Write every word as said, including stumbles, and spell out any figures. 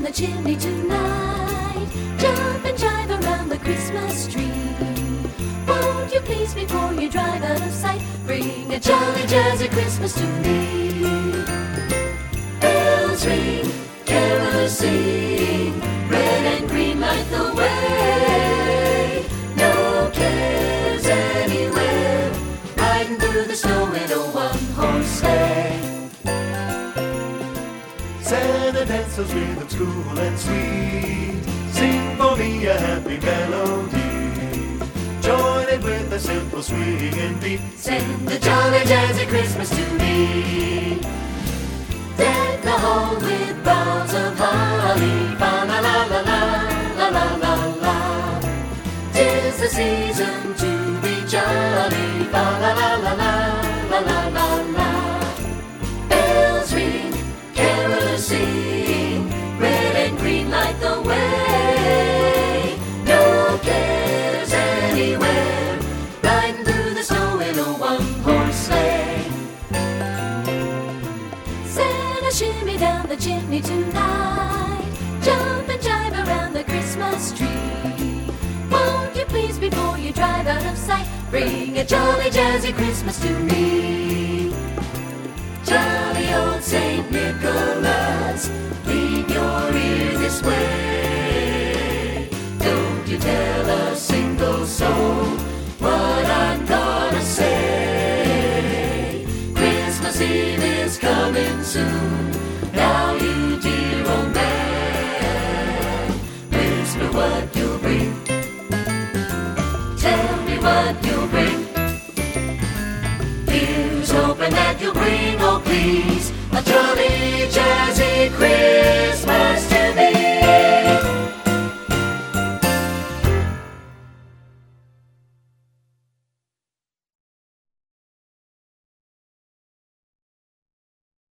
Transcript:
the chimney tonight. Jump and jive around the Christmas tree. Won't you please, before you drive out of sight, bring a jolly jazzy Christmas to me. Bells ring, carols sing, red and green light the way. No cares anywhere, riding through the snow in a one-horse sleigh. Santa dances rhythms cool and sweet. Sing for me a happy melody. Join it with a simple swing and beat. Send a jolly jazzy Christmas to me. Deck the hall with boughs of holly. Fa la la la la la la la la. 'Tis the season to be jolly. Fa la la la la la la la la. Bells ring, carols sing, red and green light the way. No cares anywhere, riding through the snow in a one-horse sleigh. Santa shimmy down the chimney tonight. Jump and jive around the Christmas tree. Won't you please, before you drive out of sight, bring a jolly jazzy Christmas to me. Jolly old Saint Nicholas, lean your ear this way. Don't you tell a single soul what I'm gonna say. Christmas Eve is coming soon. Now you dear old man, whisper what you'll bring. Tell me what you'll bring. Here's hoping that you'll bring, oh please, a jolly